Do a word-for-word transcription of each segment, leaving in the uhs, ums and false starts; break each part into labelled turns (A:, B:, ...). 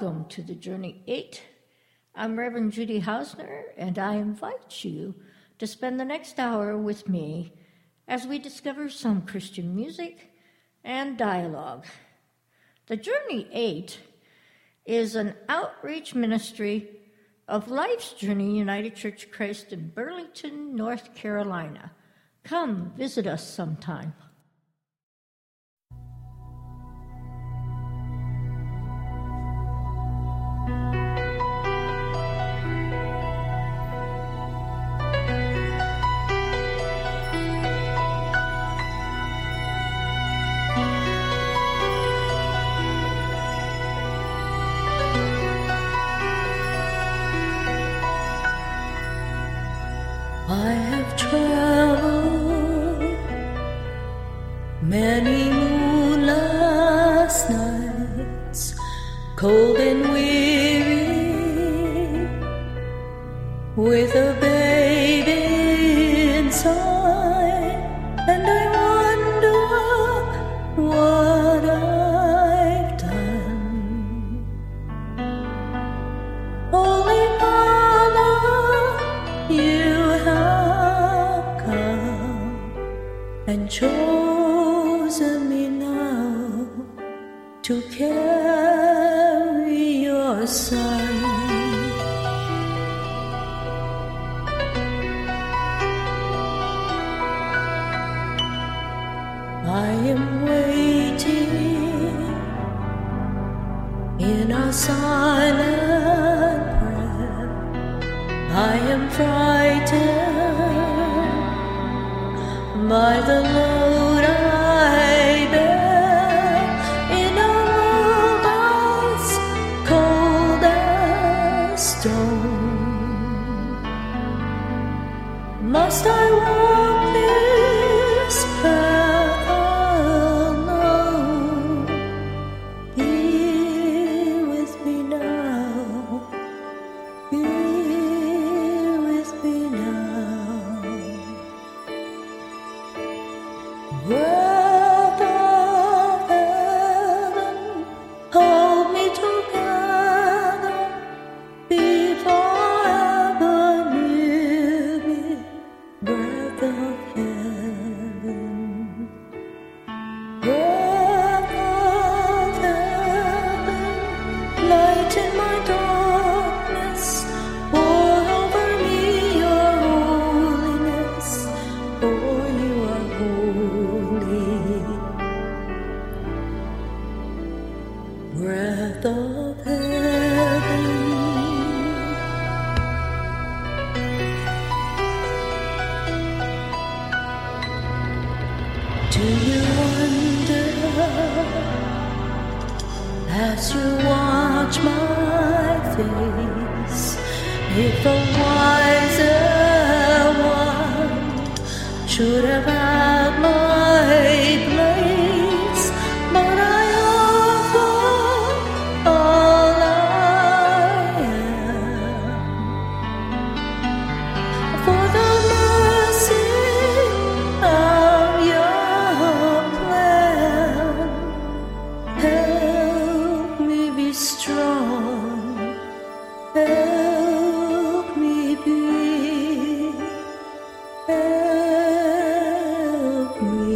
A: Welcome to the Journey eight. I'm Reverend Judy Hausner, and I invite you to spend the next hour with me as we discover some Christian music and dialogue. The Journey eight is an outreach ministry of Life's Journey United Church of Christ in Burlington, North Carolina. Come visit us sometime.
B: I have traveled many moonless nights, cold and weary, with a baby inside, and I wonder what I've done. Holy Mother, you have come and chosen me now to carry your Son. I am waiting in a silent prayer. I am frightened by the load I bear in a world as cold as stone. Must I walk this path alone? Be with me now. Be with me now. Breath of heaven, hold me together before ever knew me. Breath of heaven, breath of heaven, light in my darkness, pour over me your holiness, for you are holy. Breath of heaven. Do you wonder as you watch my face if a wiser one should have had my place? But I offer all I am for the mercy of your plan. Help me be strong, help me be, help me.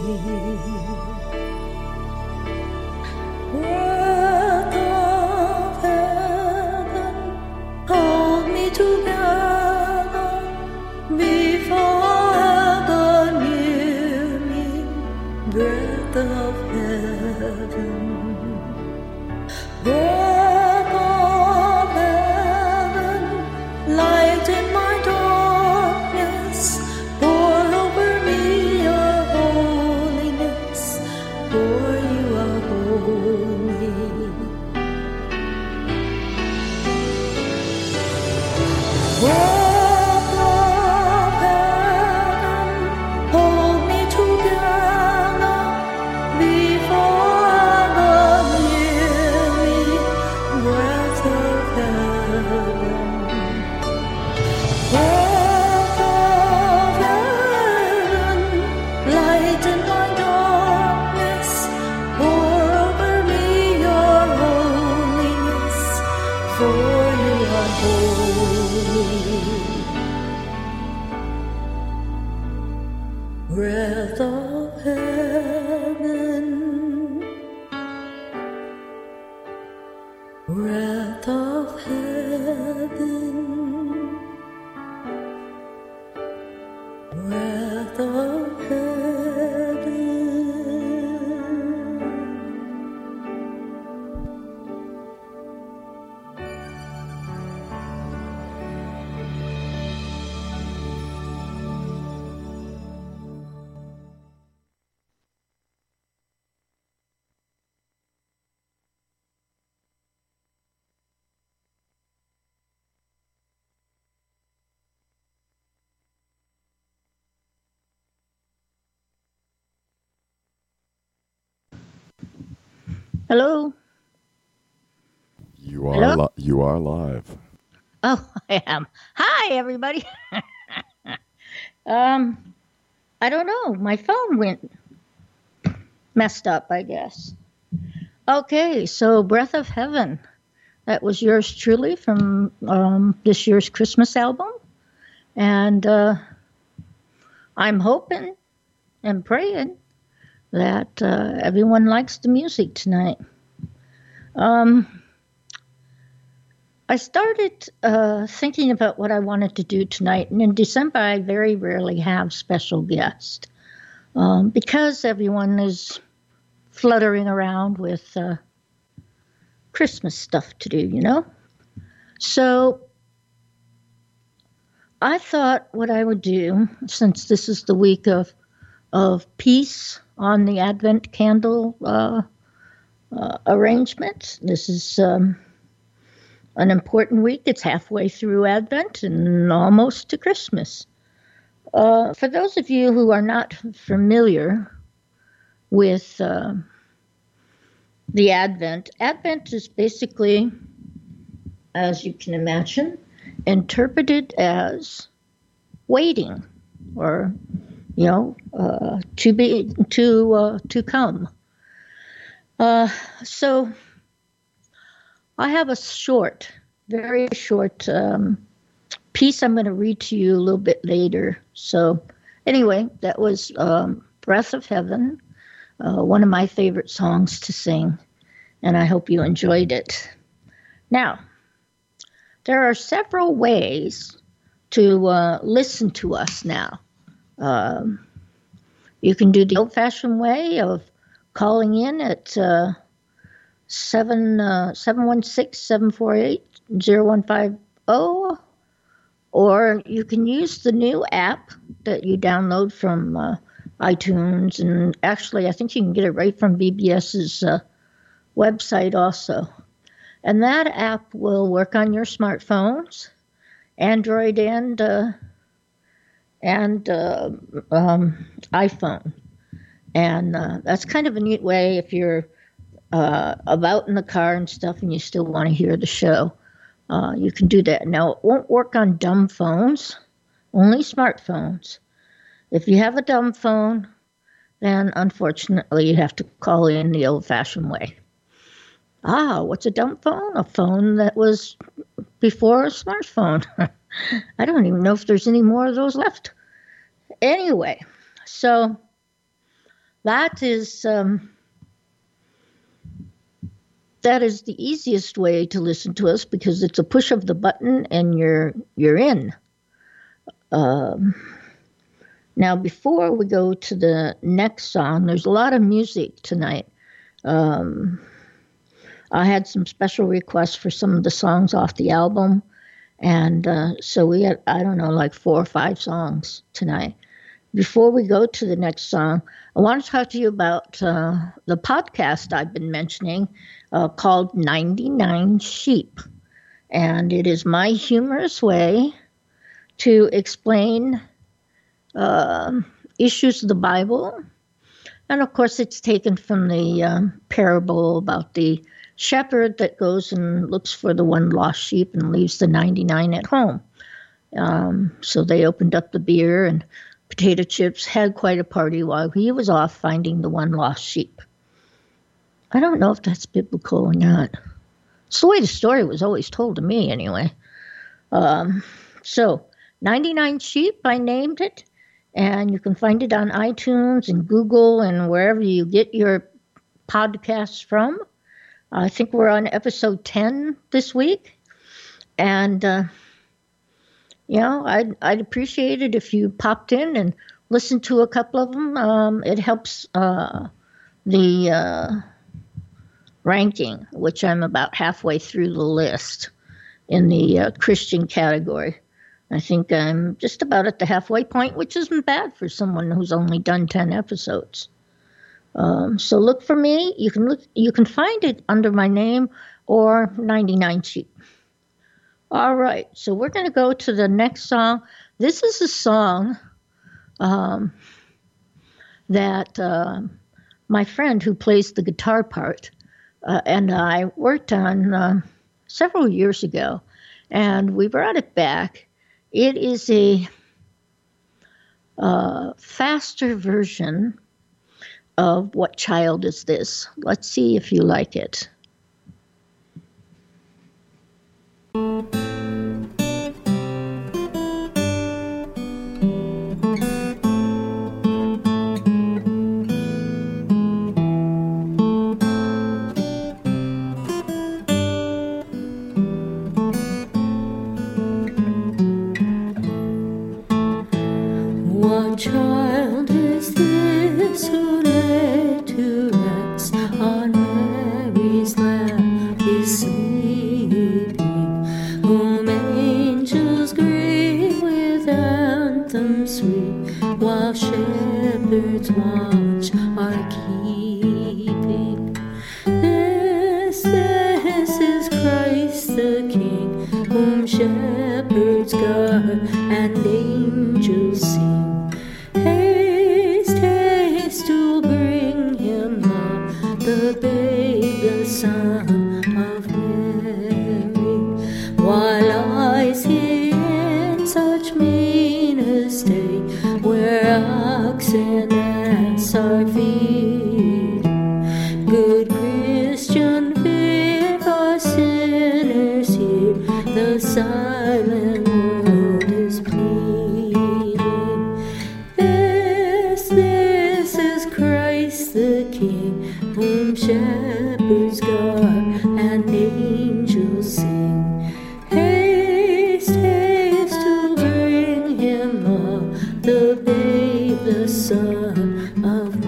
B: Breath of heaven, hold me together before ever knew me. Breath of heaven, breath of heaven, light in my darkness, pour over me your holiness, for you are holy. Breath of heaven, hold me together before ever knew me. Breath of heaven, breath of heaven, light in my darkness, pour over me your holiness,
A: Hello?
C: You are
A: Hello?
C: li- you are live.
A: Oh, I am. Hi, everybody. um, I don't know. My phone went messed up, I guess. Okay, so Breath of Heaven. That was yours truly from um, this year's Christmas album. And uh, I'm hoping and praying that uh, everyone likes the music tonight. Um, I started uh, thinking about what I wanted to do tonight, and in December I very rarely have special guests um, because everyone is fluttering around with uh, Christmas stuff to do, you know? So I thought what I would do, since this is the week of, of peace on the Advent candle uh, uh, arrangement, this is... Um, an important week. It's halfway through Advent and almost to Christmas. Uh, for those of you who are not familiar with uh, the Advent, Advent is basically, as you can imagine, interpreted as waiting, or you know, uh, to be to uh, to come. Uh, so. I have a short, very short um, piece I'm going to read to you a little bit later. So anyway, that was um, Breath of Heaven, uh, one of my favorite songs to sing, and I hope you enjoyed it. Now, there are several ways to uh, listen to us now. Um, you can do the old-fashioned way of calling in at... Uh, Seven uh, seven one six seven four eight zero one five zero, or you can use the new app that you download from uh, iTunes, and actually I think you can get it right from BBS's uh, website also. And that app will work on your smartphones, Android and uh, and uh, um, iPhone, and uh, that's kind of a neat way if you're Uh, about in the car and stuff and you still want to hear the show, uh, you can do that. Now, it won't work on dumb phones, only smartphones. If you have a dumb phone, then unfortunately you have to call in the old-fashioned way. Ah, what's a dumb phone? A phone that was before a smartphone. I don't even know if there's any more of those left. Anyway, so that is... Um, That is the easiest way to listen to us because it's a push of the button and you're you're in. Um, now, before we go to the next song, there's a lot of music tonight. Um, I had some special requests for some of the songs off the album, and uh, so we had, I don't know, like four or five songs tonight. Before we go to the next song, I want to talk to you about uh, the podcast I've been mentioning uh, called ninety-nine Sheep. And it is my humorous way to explain uh, issues of the Bible. And of course, it's taken from the um, parable about the shepherd that goes and looks for the one lost sheep and leaves the ninety-nine at home. Um, so they opened up the beer and potato chips, had quite a party while he was off finding the one lost sheep. I don't know if that's biblical or not. It's the way the story was always told to me, anyway. Um, so, ninety-nine Sheep, I named it, and you can find it on iTunes and Google and wherever you get your podcasts from. I think we're on episode ten this week, and uh, you know, I'd, I'd appreciate it if you popped in and listened to a couple of them. Um, it helps uh, the uh, ranking, which I'm about halfway through the list in the uh, Christian category. I think I'm just about at the halfway point, which isn't bad for someone who's only done ten episodes. Um, so look for me. You can look. You can find it under my name or ninety-nine Sheep. All right, so we're going to go to the next song. This is a song um, that uh, my friend who plays the guitar part uh, and I worked on uh, several years ago, and we brought it back. It is a uh, faster version of What Child Is This? Let's see if you like it.
B: What child is this who lay to rest on Mary's lap is sleeping, whom angels greet with anthems sweet, while shepherds watch are keeping? This, this is Christ the King, whom shepherds guard and angels sing. Haste, haste to bring him up, the babe, the Son of Mary. While lies he in such mean estate, where oxen and are feeding, good Christian, fear for sinners here, the silent world is pleading. This, this is Christ the King, whom shepherds guard and angels sing. Haste, haste to bring him up, the babe, the Son of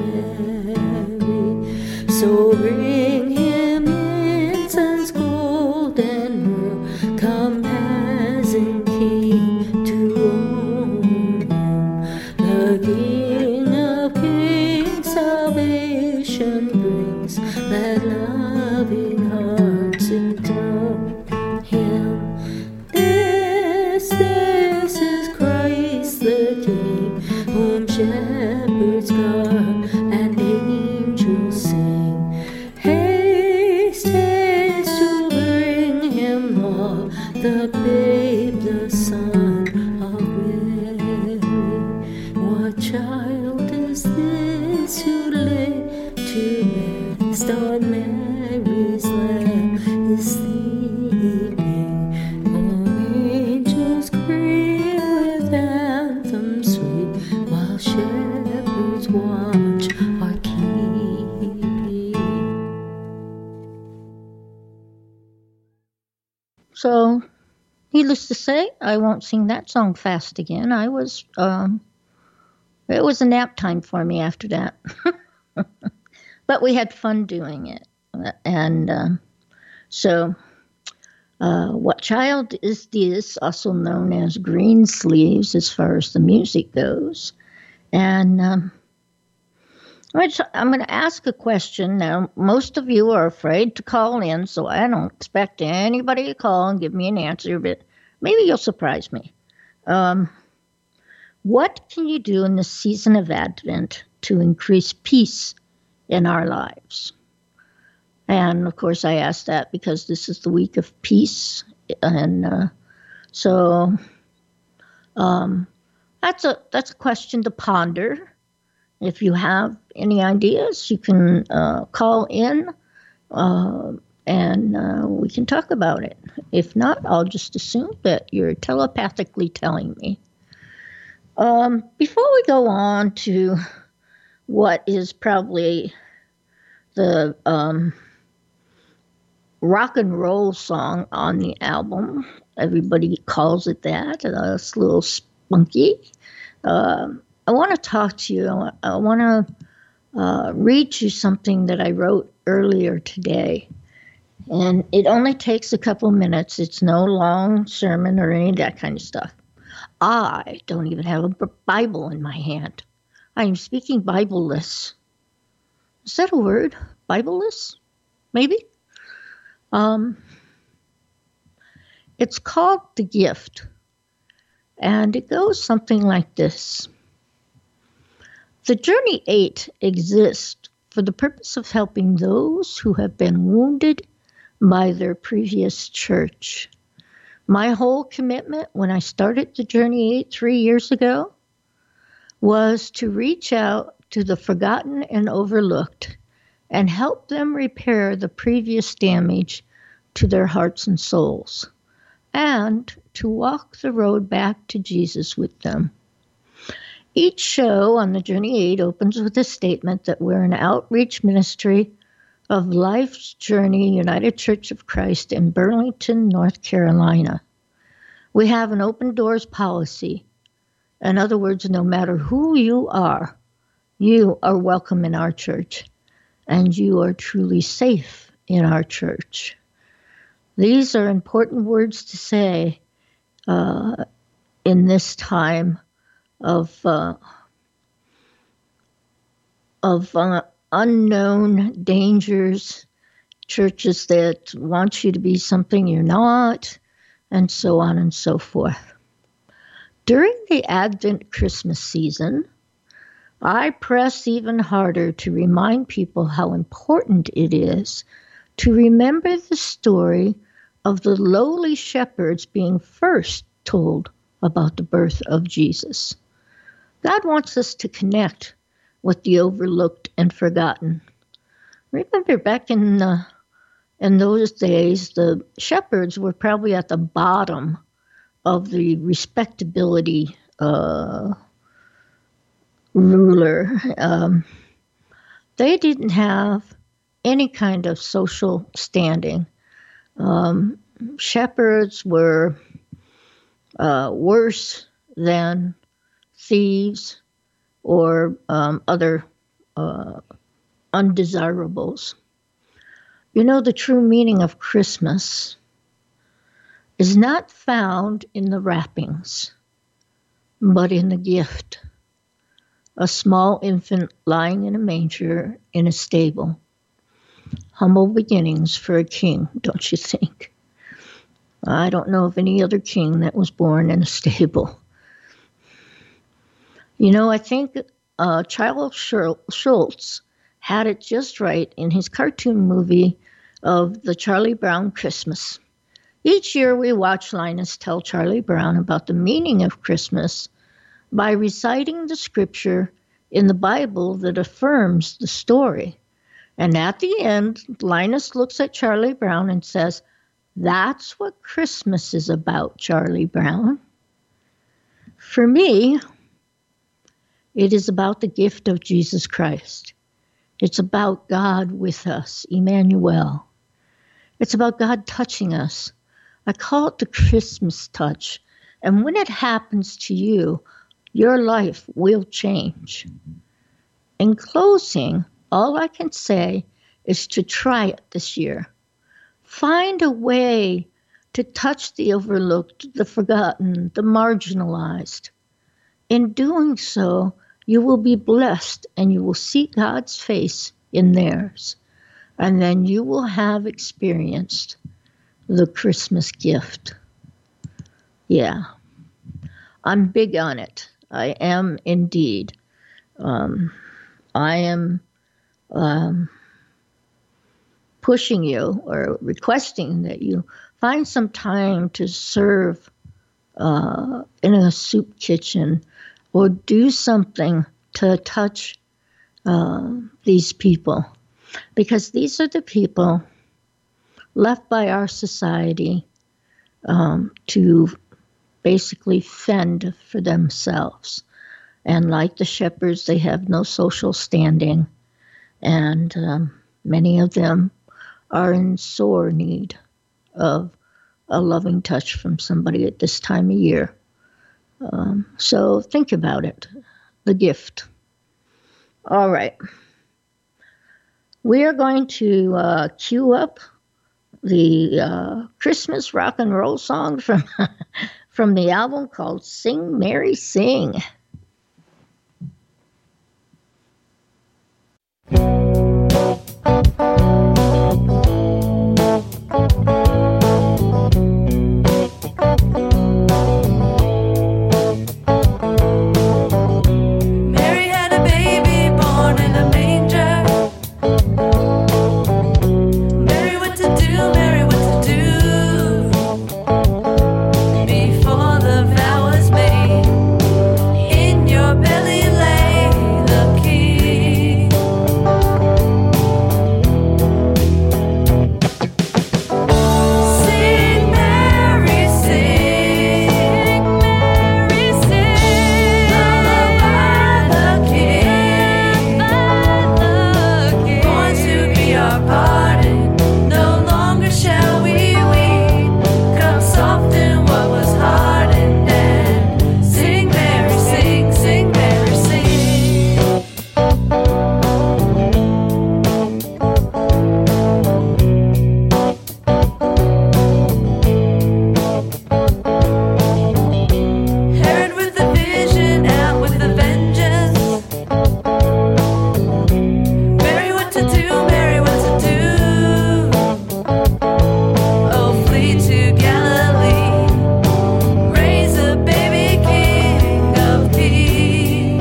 B: Mary. So bring him incense, gold, and myrrh, come as in King to own him. The King of kings salvation brings, let loving hearts enthrone him. This, this is Christ the King, whom shepherds guard and angels sing. Haste, haste to bring him up, the babe, the Son of Mary. What child is this who lay to rest on Mary's lap is sleeping? Whom angels greet with anthems sweet, while shepherds watch are keeping.
A: So, needless to say, I won't sing that song fast again. I was, um, it was a nap time for me after that. But we had fun doing it. And um, so, uh, What Child Is This? Also known as Green Sleeves as far as the music goes. And um, I'm going to ask a question. Now, most of you are afraid to call in, so I don't expect anybody to call and give me an answer, but maybe you'll surprise me. Um, what can you do in the season of Advent to increase peace in our lives? And, of course, I ask that because this is the week of peace. And uh, so um, that's a that's a question to ponder. If you have any ideas, you can uh, call in uh, and uh, we can talk about it. If not, I'll just assume that you're telepathically telling me. Um, before we go on to what is probably the um, rock and roll song on the album, everybody calls it that, uh, it's a little spunky. Um, I want to talk to you. I, I want to uh, read you something that I wrote earlier today. And it only takes a couple minutes. It's no long sermon or any of that kind of stuff. I don't even have a Bible in my hand. I am speaking Bible-less. Is that a word? Bible-less? Maybe? Um, it's called The Gift. And it goes something like this. The Journey eight exists for the purpose of helping those who have been wounded by their previous church. My whole commitment when I started the Journey eight three years ago was to reach out to the forgotten and overlooked and help them repair the previous damage to their hearts and souls, and to walk the road back to Jesus with them. Each show on the Journey eight opens with a statement that we're an outreach ministry of Life's Journey United Church of Christ in Burlington, North Carolina. We have an open doors policy. In other words, no matter who you are, you are welcome in our church, and you are truly safe in our church. These are important words to say uh, in this time of uh, of uh, unknown dangers, churches that want you to be something you're not, and so on and so forth. During the Advent Christmas season, I press even harder to remind people how important it is to remember the story of the lowly shepherds being first told about the birth of Jesus. God wants us to connect with the overlooked and forgotten. Remember, back in uh, in those days, the shepherds were probably at the bottom of the respectability uh, ruler. Um, they didn't have any kind of social standing. Um, shepherds were uh, worse than thieves or um, other uh, undesirables. You know, the true meaning of Christmas is not found in the wrappings, but in the gift. A small infant lying in a manger in a stable. Humble beginnings for a king, don't you think? I don't know of any other king that was born in a stable. You know, I think uh, Charles Schulz had it just right in his cartoon movie of the Charlie Brown Christmas. Each year we watch Linus tell Charlie Brown about the meaning of Christmas by reciting the scripture in the Bible that affirms the story. And at the end, Linus looks at Charlie Brown and says, "That's what Christmas is about, Charlie Brown." For me, it is about the gift of Jesus Christ. It's about God with us, Emmanuel. It's about God touching us. I call it the Christmas touch. And when it happens to you, your life will change. In closing, all I can say is to try it this year. Find a way to touch the overlooked, the forgotten, the marginalized. In doing so, you will be blessed and you will see God's face in theirs. And then you will have experienced the Christmas gift. Yeah, I'm big on it. I am indeed. Um, I am um, pushing you or requesting that you find some time to serve uh, in a soup kitchen or do something to touch uh, these people. Because these are the people left by our society um, to basically fend for themselves. And like the shepherds, they have no social standing. And um, many of them are in sore need of a loving touch from somebody at this time of year. Um, so think about it, the gift. All right. We are going to uh, cue up the uh, Christmas rock and roll song from, from the album called Sing, Mary, Sing.
C: Mary had a baby born in a manger. Mary, what to do, Mary, what to do before the vow was made? In your belly lay the key. Sing, Mary, sing, Mary, sing, lullaby the king, born to be our pardon. No longer shall we weep. Come soft in what was hardened and sing, Mary, sing, sing, Mary, sing. Herod with the vision, out with the vengeance. Mary, what to do, Mary, what to do? Oh, flee to Galilee, raise a baby king of peace.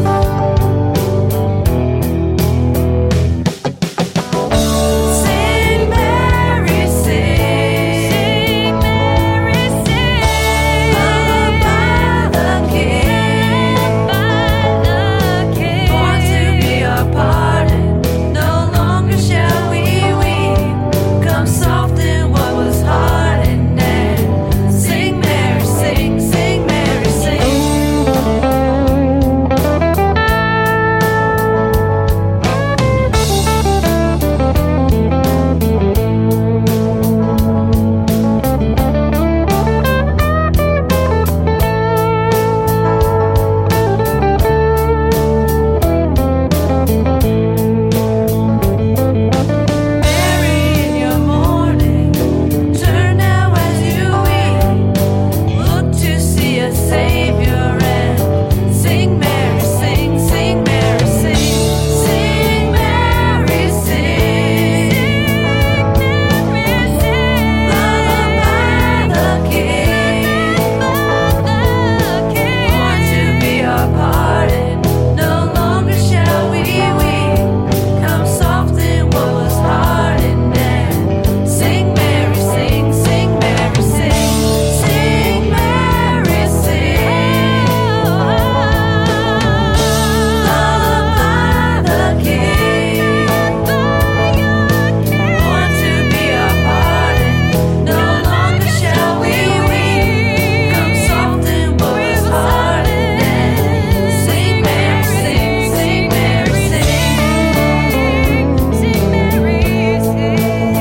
C: Sing, Mary, sing, Mary, sing, lullaby the king, born to be our pardon. No longer shall we weep. Come soft in what was hardened and sing, Mary, sing, sing, Mary, sing. Mary, in your mourning, turn now as you weep. Look to see a Savior and sing, Mary, sing, sing, Mary, sing, sing, Mary, sing, Mary, sing, lullaby the King, born to be our pardon. No longer shall we weep. Come soft in what was hardened and sing, Mary, sing, sing, Mary, sing, sing, Mary, sing, lullaby the King, born to be our pardon. No longer shall we weep. Come soft in what was hardened and sing, Mary, sing, sing, Mary, sing, sing, Mary, sing.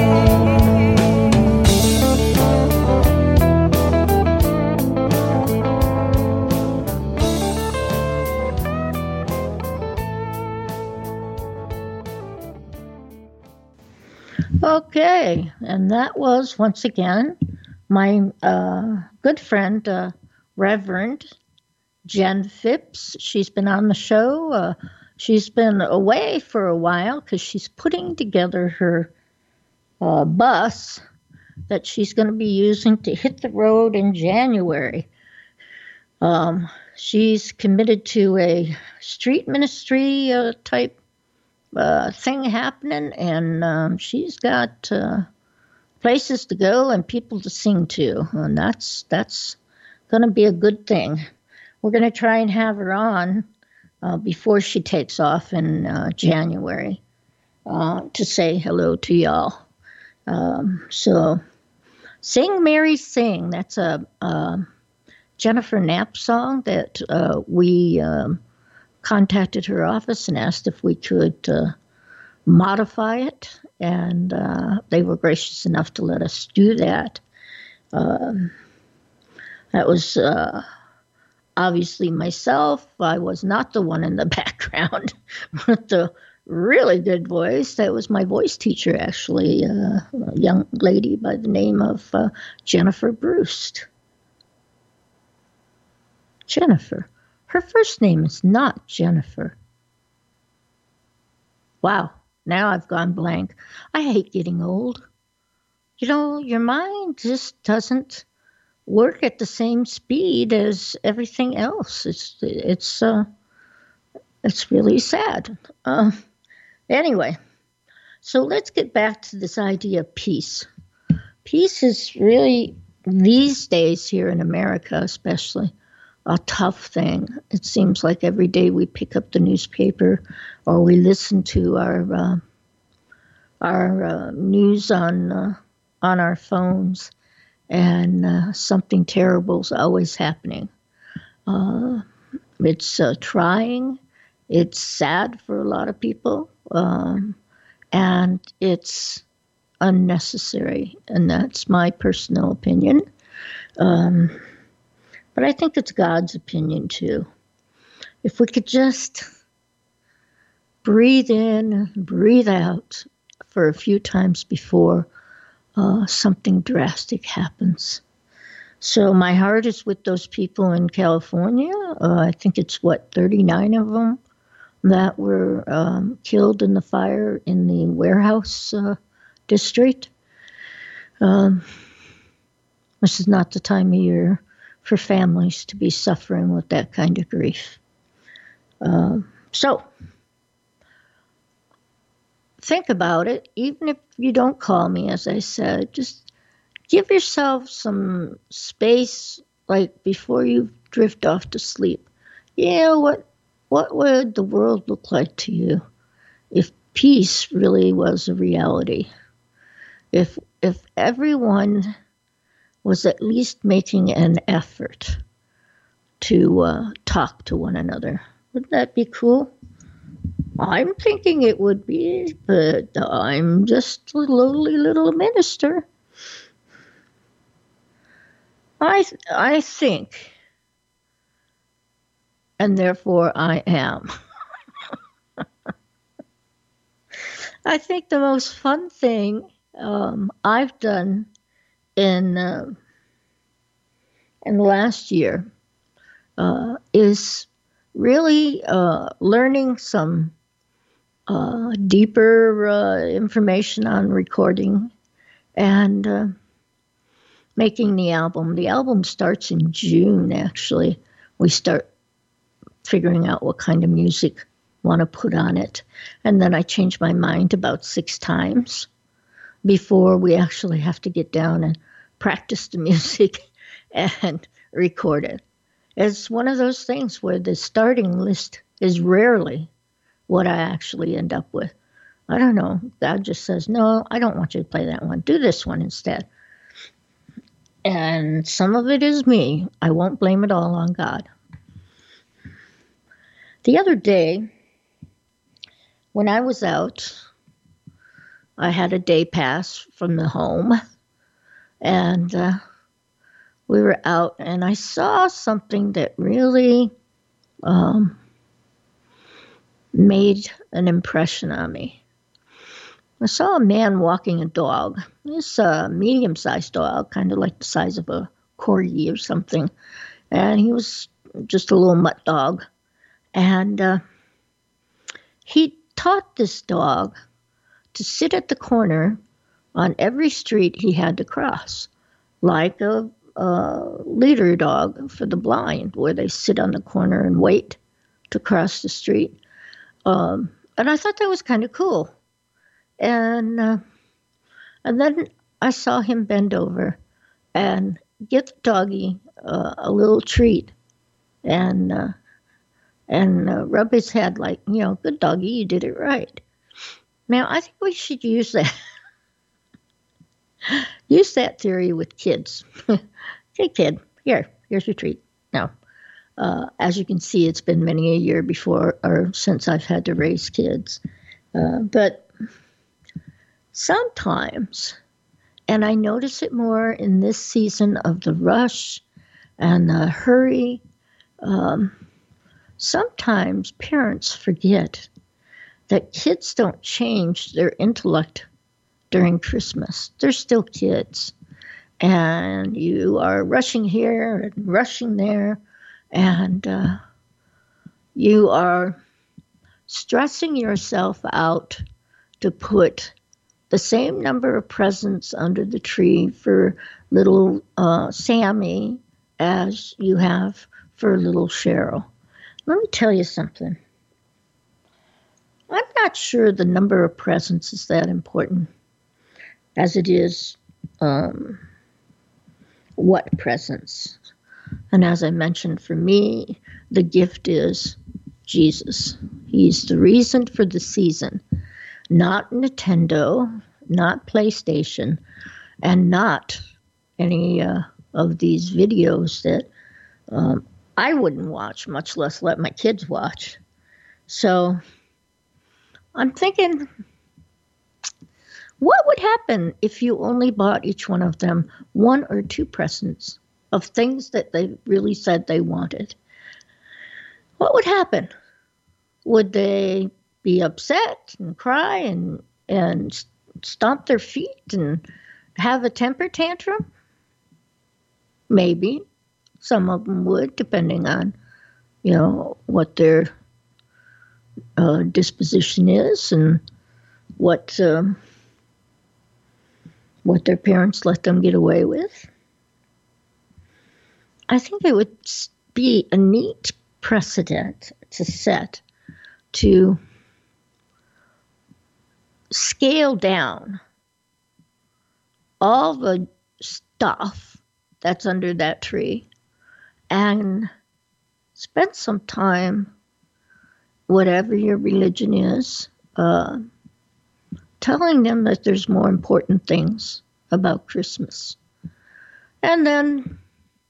A: Okay, and that was once again my uh, good friend, uh, Reverend Jen Phipps. She's been on the show. Uh, she's been away for a while because she's putting together her uh, bus that she's going to be using to hit the road in January. Um, she's committed to a street ministry uh, type uh, thing happening, and um, she's got uh, places to go and people to sing to, and that's that's going to be a good thing. We're going to try and have her on uh, before she takes off in uh, January uh, to say hello to y'all. Um, so, Sing, Mary, Sing. That's a, a Jennifer Knapp song that uh, we um, contacted her office and asked if we could uh, modify it, and uh, they were gracious enough to let us do that. Um, that was uh, obviously myself. I was not the one in the background with the really good voice. That was my voice teacher, actually, uh, a young lady by the name of uh, Jennifer Bruce. Jennifer. Her first name is not Jennifer. Wow, now I've gone blank. I hate getting old. You know, your mind just doesn't work at the same speed as everything else. It's it's uh, it's really sad. Uh, anyway, So let's get back to this idea of peace. Peace is really, these days here in America especially, a tough thing. It seems like every day we pick up the newspaper or we listen to our uh, our uh, news on uh, on our phones, and uh, something terrible is always happening. Uh, it's uh, trying. It's sad for a lot of people, um, and it's unnecessary, and that's my personal opinion. Um, but I think it's God's opinion too. If we could just breathe in, breathe out for a few times before uh, something drastic happens. So my heart is with those people in California. Uh, I think it's, what, thirty-nine of them that were um, killed in the fire in the warehouse uh, district. Um, this is not the time of year for families to be suffering with that kind of grief. Uh, so, think about it. Even if you don't call me, as I said, just give yourself some space, like before you drift off to sleep. Yeah, what what would the world look like to you if peace really was a reality? If if everyone was at least making an effort to uh, talk to one another, wouldn't that be cool? I'm thinking it would be, but I'm just a lowly little minister. I I think, and therefore I am. I think the most fun thing um, I've done in uh, in the last year uh, is really uh, learning some uh, deeper uh, information on recording and uh, making the album. The album starts in June, actually. We start figuring out what kind of music I want to put on it. And then I change my mind about six times before we actually have to get down and practice the music and record it. It's one of those things where the starting list is rarely what I actually end up with. I don't know. God just says, no, I don't want you to play that one. Do this one instead. And some of it is me. I won't blame it all on God. The other day, when I was out, I had a day pass from the home, and uh, we were out, and I saw something that really um, made an impression on me. I saw a man walking a dog. This uh, medium-sized dog, kind of like the size of a corgi or something, and he was just a little mutt dog. And uh, he taught this dog to sit at the corner on every street he had to cross, like a, a leader dog for the blind, where they sit on the corner and wait to cross the street. Um, and I thought that was kind of cool. And uh, and then I saw him bend over and get the doggy uh, a little treat and uh, and uh, rub his head like, you know, good doggy, you did it right. Now, I think we should use that. Use that theory with kids. Hey, kid, here, here's your treat. Now, uh, as you can see, it's been many a year before or since I've had to raise kids. Uh, but sometimes, and I notice it more in this season of the rush and the hurry, um, sometimes parents forget that kids don't change their intellect during Christmas. They're still kids. And you are rushing here and rushing there, and uh, you are stressing yourself out to put the same number of presents under the tree for little uh, Sammy as you have for little Cheryl. Let me tell you something. I'm not sure the number of presents is that important as it is um, what presents. And as I mentioned, for me, the gift is Jesus. He's the reason for the season, not Nintendo, not PlayStation, and not any uh, of these videos that um, I wouldn't watch, much less let my kids watch. So I'm thinking, what would happen if you only bought each one of them one or two presents of things that they really said they wanted? What would happen? Would they be upset and cry and and stomp their feet and have a temper tantrum? Maybe. Some of them would, depending on, you know, what their uh, disposition is and what um, what their parents let them get away with. I think it would be a neat precedent to set to scale down all the stuff that's under that tree and spend some time, whatever your religion is, uh, telling them that there's more important things about Christmas. And then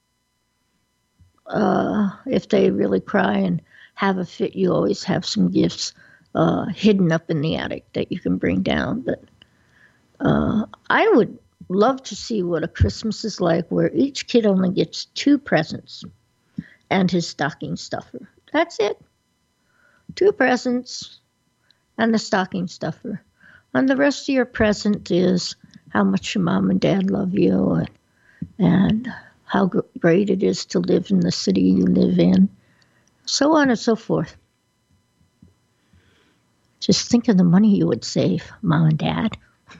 A: uh, if they really cry and have a fit, you always have some gifts uh, hidden up in the attic that you can bring down. But uh, I would love to see what a Christmas is like where each kid only gets two presents and his stocking stuffer. That's it. Two presents and the stocking stuffer. And the rest of your present is how much your mom and dad love you and, and how gr- great it is to live in the city you live in, so on and so forth. Just think of the money you would save, Mom and Dad.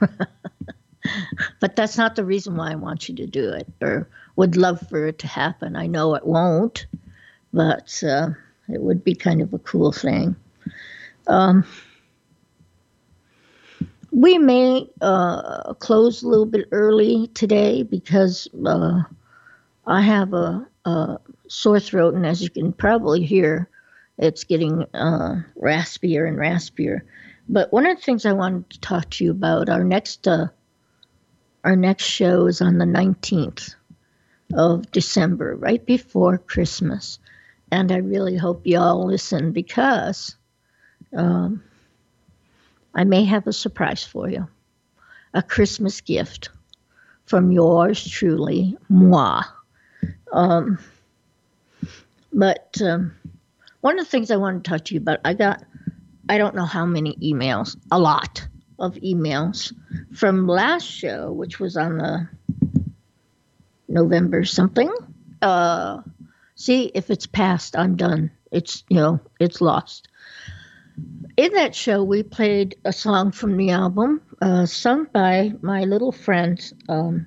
A: But that's not the reason why I want you to do it or would love for it to happen. I know it won't, but uh, it would be kind of a cool thing. Um, we may uh, close a little bit early today because uh, I have a, a sore throat, and as you can probably hear, it's getting uh, raspier and raspier. But one of the things I wanted to talk to you about, our next uh, our next show is on the nineteenth of December, right before Christmas. And I really hope you all listen because um, I may have a surprise for you. A Christmas gift from yours truly, moi. Um, but um, one of the things I want to talk to you about, I got, I don't know how many emails, a lot of emails from last show, which was on the November something. Uh, see, if it's past, I'm done. It's, you know, it's lost. In that show, we played a song from the album, uh, sung by my little friend, um,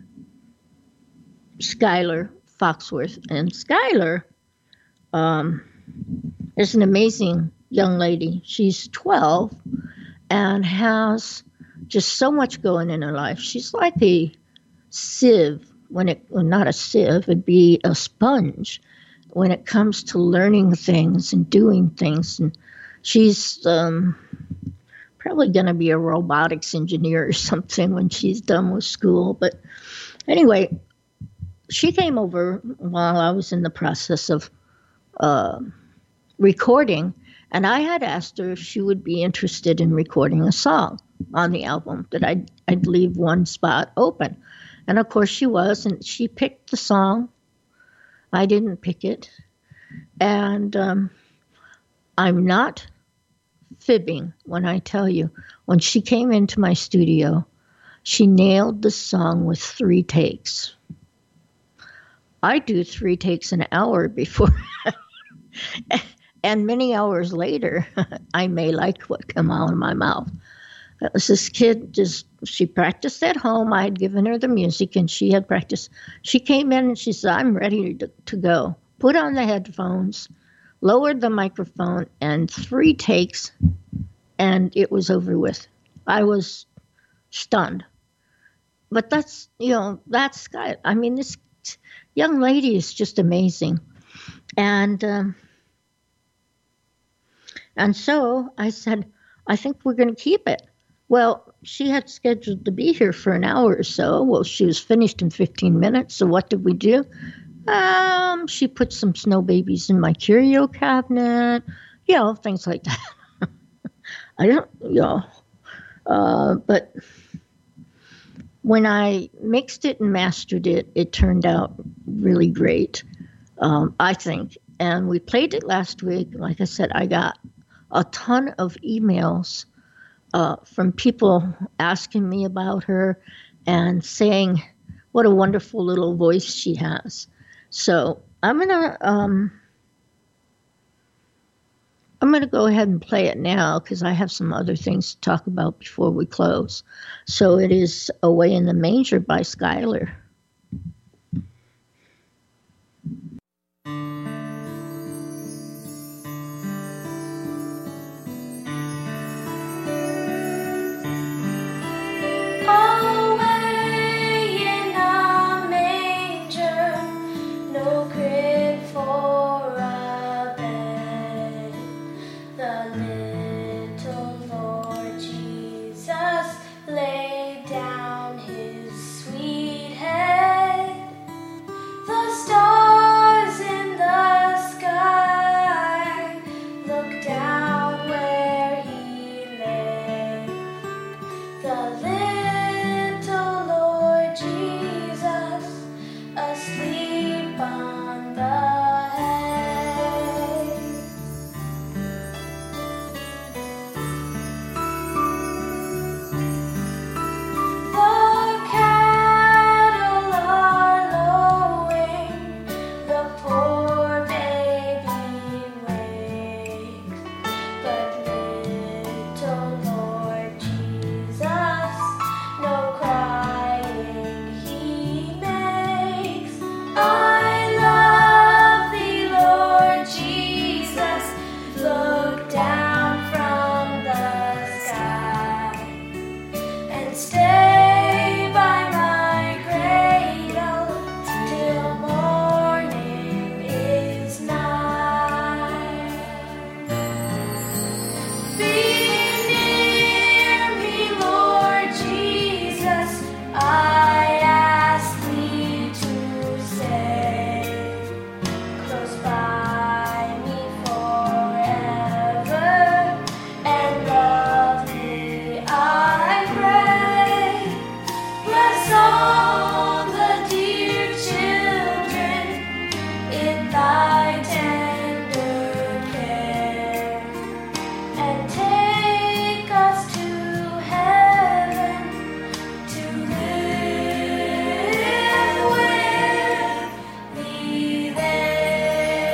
A: Skylar Foxworth. And Skylar um, is an amazing young lady. She's twelve and has just so much going in her life. She's like a sieve when it, well, not a sieve, it'd be a sponge when it comes to learning things and doing things. And she's um, probably going to be a robotics engineer or something when she's done with school. But anyway, she came over while I was in the process of uh, recording, and I had asked her if she would be interested in recording a song on the album, that I'd, I'd leave one spot open. And of course she was, and she picked the song. I didn't pick it. And um, I'm not fibbing when I tell you, when she came into my studio, she nailed the song with three takes. I do three takes an hour before, and many hours later, I may like what come out of my mouth. It was this kid, just, she practiced at home. I had given her the music, and she had practiced. She came in, and she said, I'm ready to, to go. Put on the headphones, lowered the microphone, and three takes, and it was over with. I was stunned. But that's, you know, that's, I mean, this young lady is just amazing. And, um, and so I said, I think we're going to keep it. Well, she had scheduled to be here for an hour or so. Well, she was finished in fifteen minutes. So what did we do? Um, she put some snow babies in my curio cabinet, you know, things like that. I don't, you know, uh, but when I mixed it and mastered it, it turned out really great, um, I think. And we played it last week. Like I said, I got a ton of emails uh, from people asking me about her and saying what a wonderful little voice she has. So I'm gonna um, I'm gonna go ahead and play it now because I have some other things to talk about before we close. So it is "Away in the Manger" by Skylar.
D: Away in a manger, no crib for a bed. The little Lord Jesus laid down his sweet head. The stars in the sky looked down where he lay. The little Lord Jesus asleep on the hay. The cattle are lowing, the poor baby wakes, but little Lord Jesus, no crying he makes. I love thee, Lord Jesus, look down from the sky and stay by my cradle till morning is nigh. Be near me, Lord Jesus, I ask thee to stay close by me forever and love me, I pray. Bless all the dear children in thy tender care, and take us to heaven to live with thee there.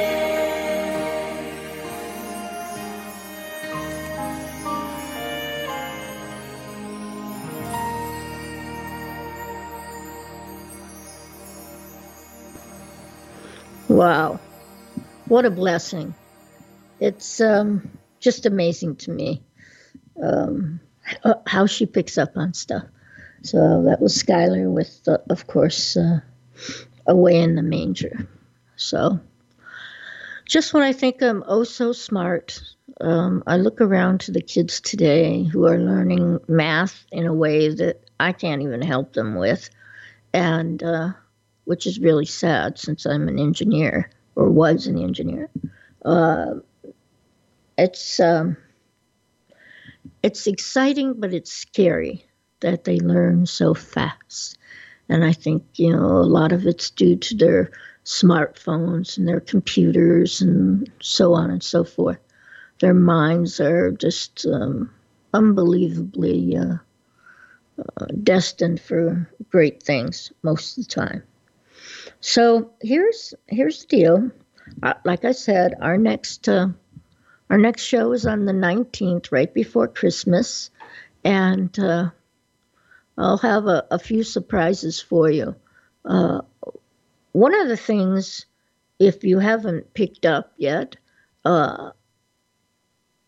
A: Wow, what a blessing. It's um, just amazing to me um, h- how she picks up on stuff. So that was Skylar with, uh, of course, uh, Away in the Manger. So just when I think I'm oh so smart, um, I look around to the kids today who are learning math in a way that I can't even help them with, and uh, which is really sad since I'm an engineer or was an engineer. Uh, it's um, it's exciting, but it's scary that they learn so fast. And I think, you know, a lot of it's due to their smartphones and their computers and so on and so forth. Their minds are just um, unbelievably uh, uh, destined for great things most of the time. So here's here's the deal. Uh, like I said, our next uh, our next show is on the nineteenth, right before Christmas, and uh, I'll have a, a few surprises for you. Uh, one of the things, if you haven't picked up yet, uh,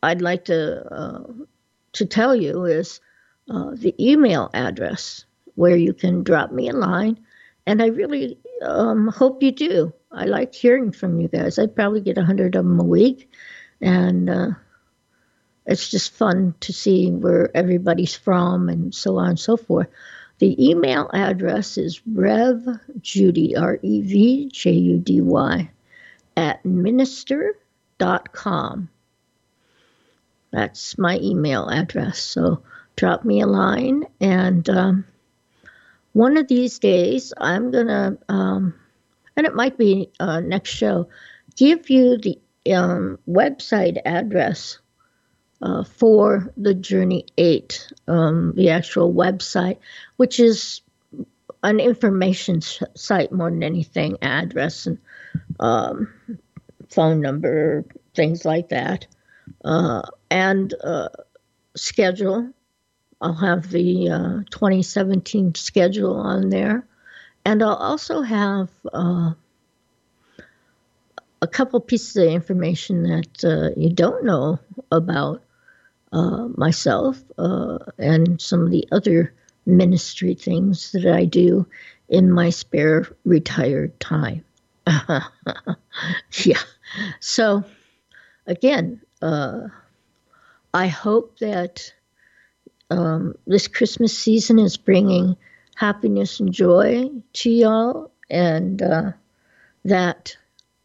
A: I'd like to uh, to tell you is uh, the email address where you can drop me a line, and I really um, hope you do. I like hearing from you guys. I probably get a hundred of them a week, and uh, it's just fun to see where everybody's from and so on and so forth. The email address is revjudy, R E V J U D Y, at minister dot com. That's my email address. So drop me a line, and um, one of these days I'm going to, um, and it might be uh, next show, give you the um, website address uh, for the Journey eight, um, the actual website, which is an information sh- site more than anything, address and um, phone number, things like that, uh, and uh, schedule. I'll have the uh, twenty seventeen schedule on there, and I'll also have uh, a couple pieces of information that uh, you don't know about uh, myself uh, and some of the other ministry things that I do in my spare retired time. Yeah. So, again, uh, I hope that um, this Christmas season is bringing happiness and joy to y'all, and uh, that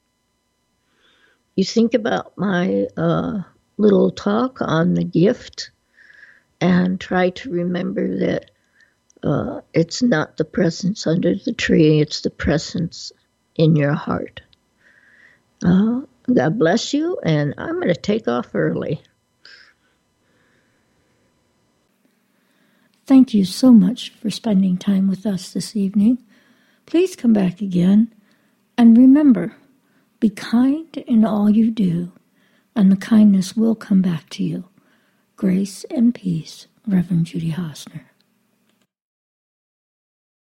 A: you think about my uh, little talk on the gift and try to remember that uh, it's not the presents under the tree, it's the presents in your heart. Uh, God bless you, and I'm going to take off early.
B: Thank you so much for spending time with us this evening. Please come back again, and remember, be kind in all you do, and the kindness will come back to you. Grace and peace, Reverend Judy Hausner.